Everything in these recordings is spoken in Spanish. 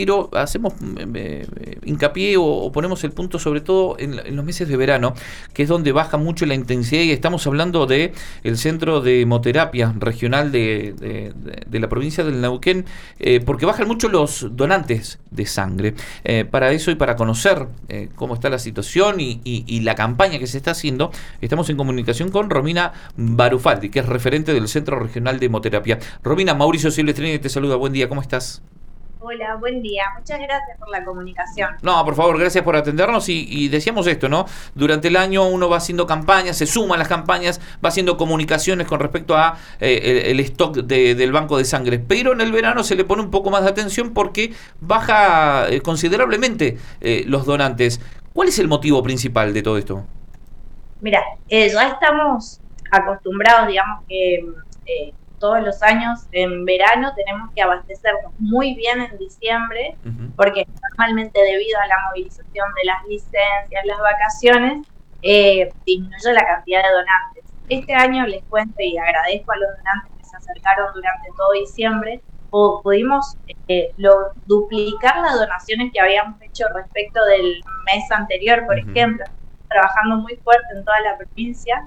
Pero hacemos hincapié o ponemos el punto sobre todo en los meses de verano, que es donde baja mucho la intensidad, y estamos hablando de el Centro de Hemoterapia Regional de la provincia del Neuquén, porque bajan mucho los donantes de sangre. Para eso y para conocer cómo está la situación y la campaña que se está haciendo, estamos en comunicación con Romina Barufaldi, que es referente del Centro Regional de Hemoterapia. Romina, Mauricio Silvestrini te saluda, buen día, ¿cómo estás? Hola, buen día. Muchas gracias por la comunicación. No, por favor, gracias por atendernos y decíamos esto, ¿no? Durante el año uno va haciendo campañas, se suman las campañas, va haciendo comunicaciones con respecto a el stock del banco de sangre, pero en el verano se le pone un poco más de atención porque baja considerablemente los donantes. ¿Cuál es el motivo principal de todo esto? Mira, ya estamos acostumbrados, digamos que todos los años en verano tenemos que abastecernos muy bien en diciembre, porque normalmente debido a la movilización de las licencias, las vacaciones, disminuye la cantidad de donantes. Este año les cuento y agradezco a los donantes que se acercaron durante todo diciembre, pudimos duplicar las donaciones que habíamos hecho respecto del mes anterior, por ejemplo, trabajando muy fuerte en toda la provincia.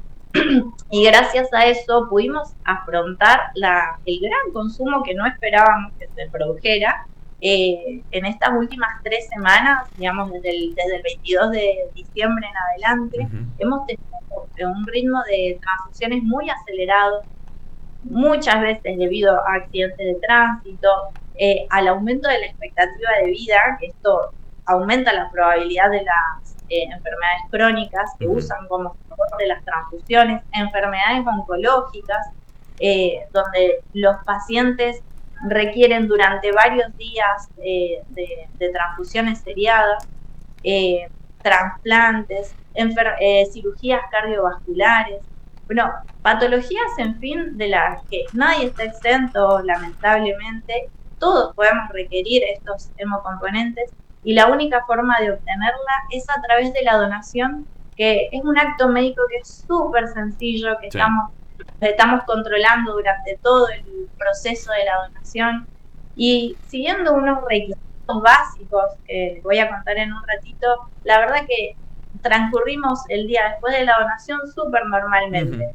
Y gracias a eso pudimos afrontar el gran consumo que no esperábamos que se produjera en estas últimas 3 semanas, digamos desde el 22 de diciembre en adelante. Hemos tenido un ritmo de transfusiones muy acelerado, muchas veces debido a accidentes de tránsito, al aumento de la expectativa de vida, que esto aumenta la probabilidad de las enfermedades crónicas que usan como soporte las transfusiones, enfermedades oncológicas, donde los pacientes requieren durante varios días de transfusiones seriadas, trasplantes, cirugías cardiovasculares, bueno, patologías, en fin, de las que nadie está exento, lamentablemente. Todos podemos requerir estos hemocomponentes, y la única forma de obtenerla es a través de la donación, que es un acto médico que es súper sencillo, que estamos controlando durante todo el proceso de la donación, y siguiendo unos requisitos básicos que les voy a contar en un ratito, la verdad que transcurrimos el día después de la donación súper normalmente.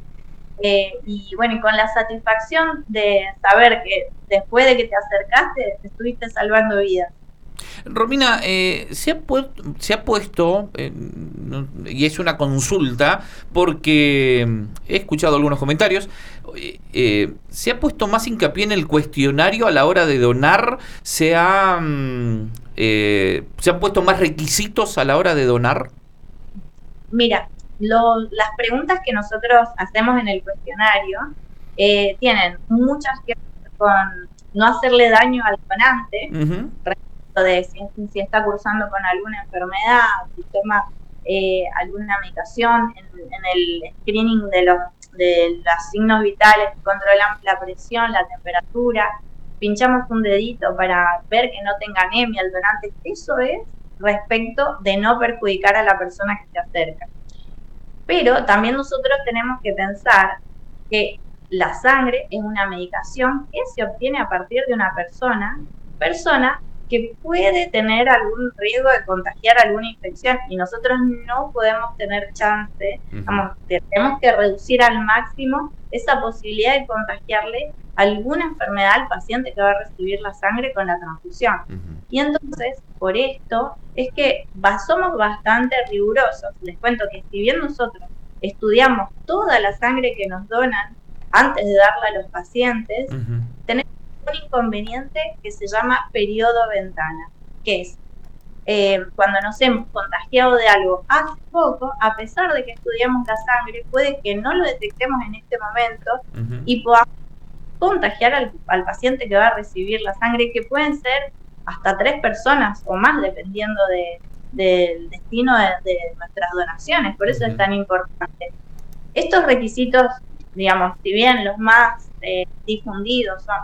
Y bueno, y con la satisfacción de saber que después de que te acercaste, te estuviste salvando vidas. Romina, se ha puesto, y es una consulta, porque he escuchado algunos comentarios, se ha puesto más hincapié en el cuestionario a la hora de donar, se han puesto más requisitos a la hora de donar. Mira, las preguntas que nosotros hacemos en el cuestionario tienen muchas que ver con no hacerle daño al donante, de si está cursando con alguna enfermedad, si toma alguna medicación, en el screening de los signos vitales que controlan la presión, la temperatura, pinchamos un dedito para ver que no tenga anemia el donante. Eso es respecto de no perjudicar a la persona que se acerca. Pero también nosotros tenemos que pensar que la sangre es una medicación que se obtiene a partir de una persona que puede tener algún riesgo de contagiar alguna infección, y nosotros no podemos tener chance, tenemos que reducir al máximo esa posibilidad de contagiarle alguna enfermedad al paciente que va a recibir la sangre con la transfusión. Y entonces, por esto, es que somos bastante rigurosos. Les cuento que si bien nosotros estudiamos toda la sangre que nos donan antes de darla a los pacientes, tenemos un inconveniente que se llama periodo ventana, que es cuando nos hemos contagiado de algo hace poco, a pesar de que estudiamos la sangre, puede que no lo detectemos en este momento y podamos contagiar al paciente que va a recibir la sangre, que pueden ser hasta 3 personas o más, dependiendo del destino de nuestras donaciones. Por eso es tan importante. Estos requisitos, digamos, si bien los más difundidos son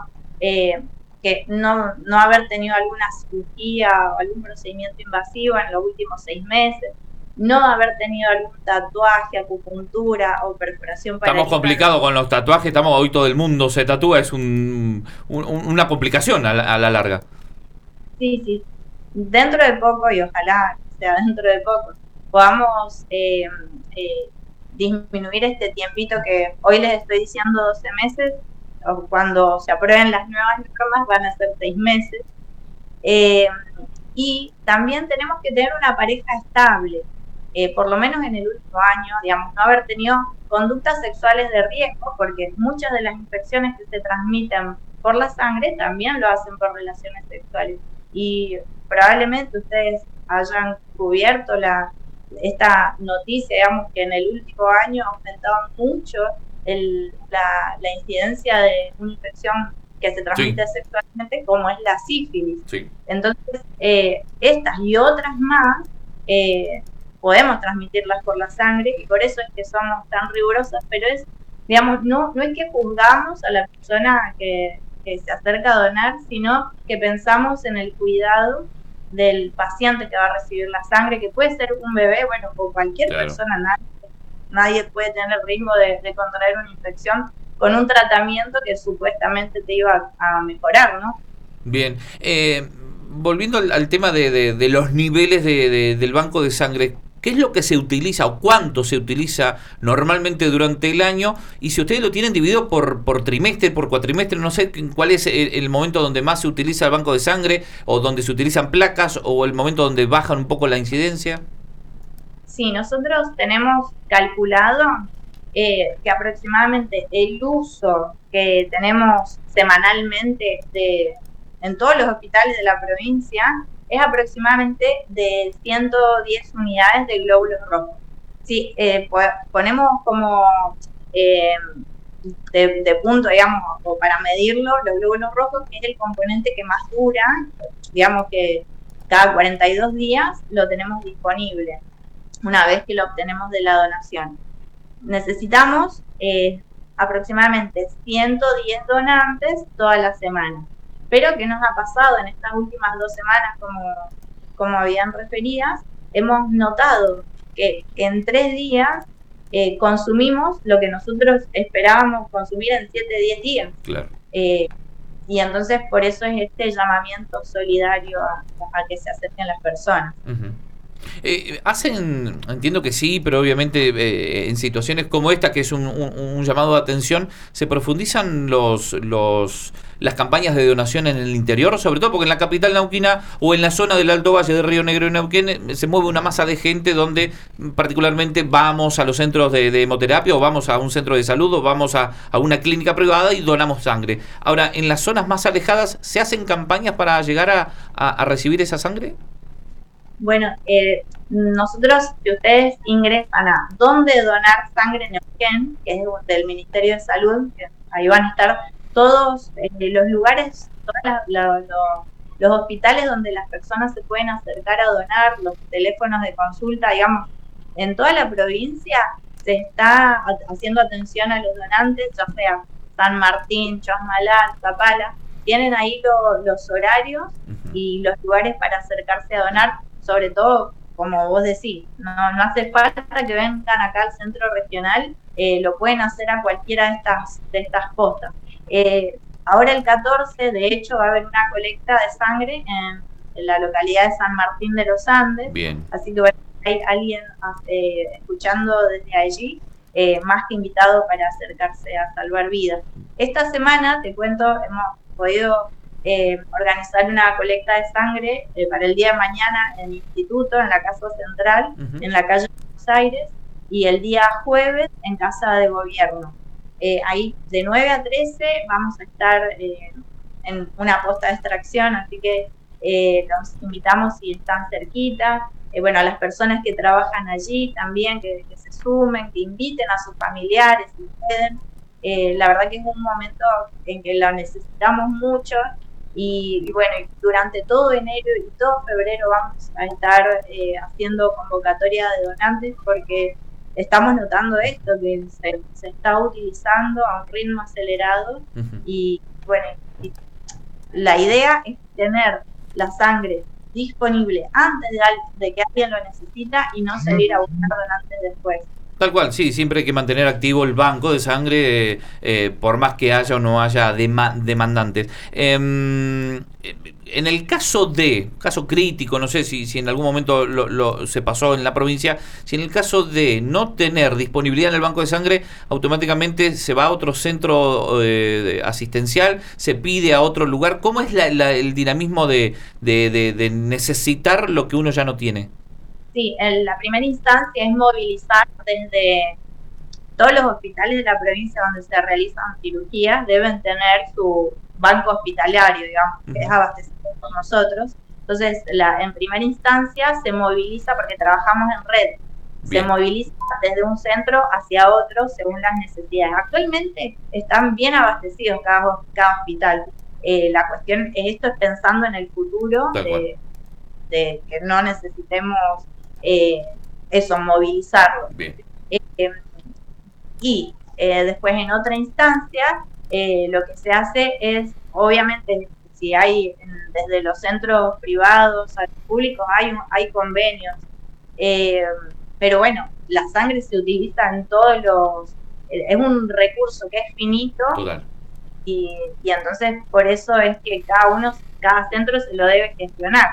que no haber tenido alguna cirugía o algún procedimiento invasivo en los últimos 6 meses, no haber tenido algún tatuaje, acupuntura o perforación para... Estamos complicados con los tatuajes, hoy todo el mundo se tatúa, es una complicación a la larga. Sí, sí. Dentro de poco, y ojalá sea dentro de poco, podamos disminuir este tiempito que hoy les estoy diciendo 12 meses, o cuando se aprueben las nuevas normas van a ser 6 meses. Y también tenemos que tener una pareja estable, por lo menos en el último año, digamos, no haber tenido conductas sexuales de riesgo, porque muchas de las infecciones que se transmiten por la sangre también lo hacen por relaciones sexuales. Y probablemente ustedes hayan cubierto esta noticia, digamos, que en el último año ha aumentado mucho la incidencia de una infección que se transmite sexualmente, como es la sífilis. Sí. Entonces, estas y otras más podemos transmitirlas por la sangre, y por eso es que somos tan rigurosos, pero es, digamos, no es que juzgamos a la persona que se acerca a donar, sino que pensamos en el cuidado del paciente que va a recibir la sangre, que puede ser un bebé, bueno, o cualquier persona, nadie puede tener riesgo de contraer una infección con un tratamiento que supuestamente te iba a mejorar, ¿no? Bien, volviendo al tema de los niveles del banco de sangre, ¿qué es lo que se utiliza o cuánto se utiliza normalmente durante el año? Y si ustedes lo tienen dividido por trimestre, por cuatrimestre, no sé cuál es el momento donde más se utiliza el banco de sangre, o donde se utilizan placas, o el momento donde bajan un poco la incidencia. Sí, nosotros tenemos calculado que aproximadamente el uso que tenemos semanalmente en todos los hospitales de la provincia es aproximadamente de 110 unidades de glóbulos rojos. Sí, ponemos como de punto, digamos, o para medirlo, los glóbulos rojos, que es el componente que más dura, digamos que cada 42 días lo tenemos disponible, una vez que lo obtenemos de la donación. Necesitamos aproximadamente 110 donantes toda la semana. Pero ¿qué nos ha pasado en estas últimas 2 semanas, como habían referidas? Hemos notado que en 3 días consumimos lo que nosotros esperábamos consumir en 7-10 días. Claro. Y entonces por eso es este llamamiento solidario a que se acerquen las personas. Uh-huh. Entiendo que sí, pero obviamente en situaciones como esta, que es un llamado de atención, ¿se profundizan las campañas de donación en el interior? Sobre todo porque en la capital neuquina o en la zona del Alto Valle de Río Negro y Neuquén se mueve una masa de gente donde particularmente vamos a los centros de hemoterapia, o vamos a un centro de salud, o vamos a una clínica privada y donamos sangre. Ahora, ¿en las zonas más alejadas se hacen campañas para llegar a recibir esa sangre? Bueno, nosotros, si ustedes ingresan a ¿Dónde donar sangre Neuquén?, que es del Ministerio de Salud, que ahí van a estar todos los lugares, todos los hospitales donde las personas se pueden acercar a donar, los teléfonos de consulta, digamos, en toda la provincia se está haciendo atención a los donantes, ya sea San Martín, Chosmalal, Zapala, tienen ahí los horarios y los lugares para acercarse a donar. Sobre todo, como vos decís, no hace falta que vengan acá al centro regional, lo pueden hacer a cualquiera de estas postas. Ahora el 14, de hecho, va a haber una colecta de sangre en la localidad de San Martín de los Andes. Bien. Así que bueno, hay alguien escuchando desde allí, más que invitado para acercarse a salvar vidas. Esta semana, te cuento, hemos podido organizar una colecta de sangre para el día de mañana en el instituto, en la Casa Central, en la calle Buenos Aires, y el día jueves en Casa de Gobierno. Ahí de 9 a 13 vamos a estar en una posta de extracción, así que los invitamos si están cerquita. Bueno, a las personas que trabajan allí también, que se sumen, que inviten a sus familiares si pueden. La verdad que es un momento en que lo necesitamos mucho. Y bueno, durante todo enero y todo febrero vamos a estar haciendo convocatoria de donantes, porque estamos notando esto, que se está utilizando a un ritmo acelerado. Y bueno, la idea es tener la sangre disponible antes de que alguien lo necesita y no salir a buscar donantes después. Tal cual, sí, siempre hay que mantener activo el banco de sangre, por más que haya o no haya demandantes. en el caso crítico, no sé si en algún momento se pasó en la provincia, si en el caso de no tener disponibilidad en el banco de sangre, automáticamente se va a otro centro asistencial, se pide a otro lugar. ¿Cómo es el dinamismo de necesitar lo que uno ya no tiene? Sí, en la primera instancia es movilizar desde todos los hospitales de la provincia donde se realizan cirugías, deben tener su banco hospitalario, digamos, que es abastecido por nosotros. Entonces, en primera instancia se moviliza, porque trabajamos en red, se moviliza desde un centro hacia otro según las necesidades. Actualmente están bien abastecidos cada hospital. La cuestión es esto, es pensando en el futuro, de que no necesitemos movilizarlo. Y después, en otra instancia, lo que se hace es, obviamente, si hay desde los centros privados a los públicos hay convenios, pero bueno, la sangre se utiliza en todos es un recurso que es finito. Total. Y entonces por eso es que cada centro se lo debe gestionar.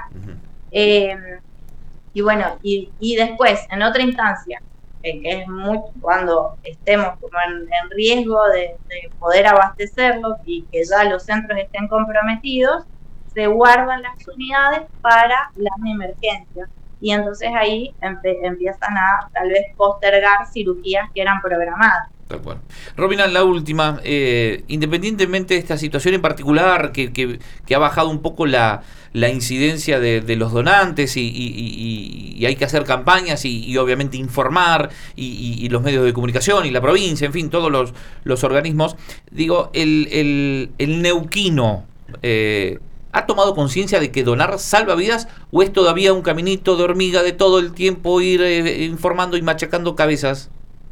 Y bueno, y después, en otra instancia, que es cuando estemos como en riesgo de poder abastecerlo y que ya los centros estén comprometidos, se guardan las unidades para las emergencias. Y entonces ahí empiezan a tal vez postergar cirugías que eran programadas. De acuerdo. Romina, la última, independientemente de esta situación en particular que ha bajado un poco la incidencia de los donantes y hay que hacer campañas y obviamente informar y los medios de comunicación y la provincia, en fin, todos los organismos, digo, el neuquino ¿ha tomado conciencia de que donar salva vidas o es todavía un caminito de hormiga de todo el tiempo ir informando y machacando cabezas?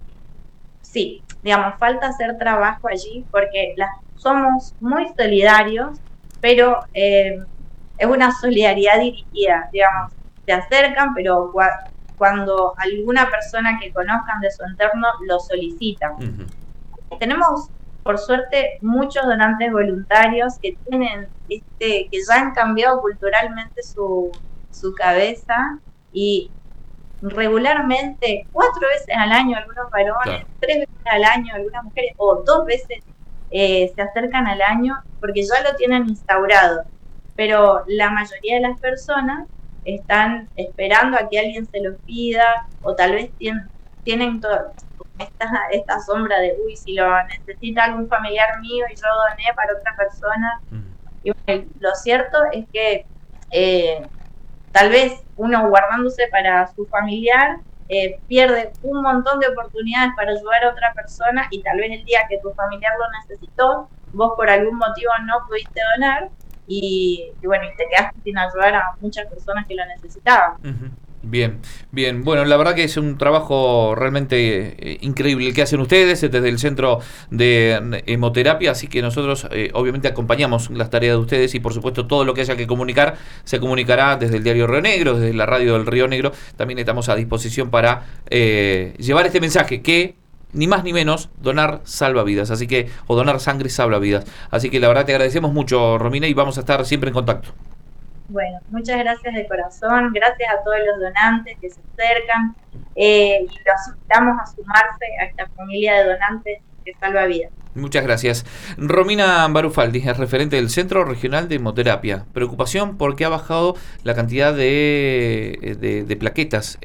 Sí, digamos, falta hacer trabajo allí porque somos muy solidarios, pero es una solidaridad dirigida, digamos, se acercan, pero cuando alguna persona que conozcan de su entorno lo solicita. Tenemos, por suerte, muchos donantes voluntarios que tienen que ya han cambiado culturalmente su cabeza y regularmente 4 veces al año algunos varones, 3 veces al año algunas mujeres, o 2 veces se acercan al año porque ya lo tienen instaurado, pero la mayoría de las personas están esperando a que alguien se los pida, o tal vez tienen esta sombra de si lo necesita algún familiar mío y yo doné para otra persona. Y bueno, lo cierto es que tal vez uno guardándose para su familiar pierde un montón de oportunidades para ayudar a otra persona, y tal vez el día que tu familiar lo necesitó, vos por algún motivo no pudiste donar y bueno, y te quedaste sin ayudar a muchas personas que lo necesitaban. Bien, bien. Bueno, la verdad que es un trabajo realmente increíble el que hacen ustedes desde el Centro de Hemoterapia, así que nosotros obviamente acompañamos las tareas de ustedes y por supuesto todo lo que haya que comunicar se comunicará desde el diario Río Negro, desde la radio del Río Negro. También estamos a disposición para llevar este mensaje que ni más ni menos donar salva vidas, o donar sangre salva vidas. Así que la verdad te agradecemos mucho, Romina, y vamos a estar siempre en contacto. Bueno, muchas gracias de corazón, gracias a todos los donantes que se acercan y los invitamos a sumarse a esta familia de donantes que salva vidas. Muchas gracias. Romina Barufaldi es referente del Centro Regional de Hemoterapia. Preocupación porque ha bajado la cantidad de plaquetas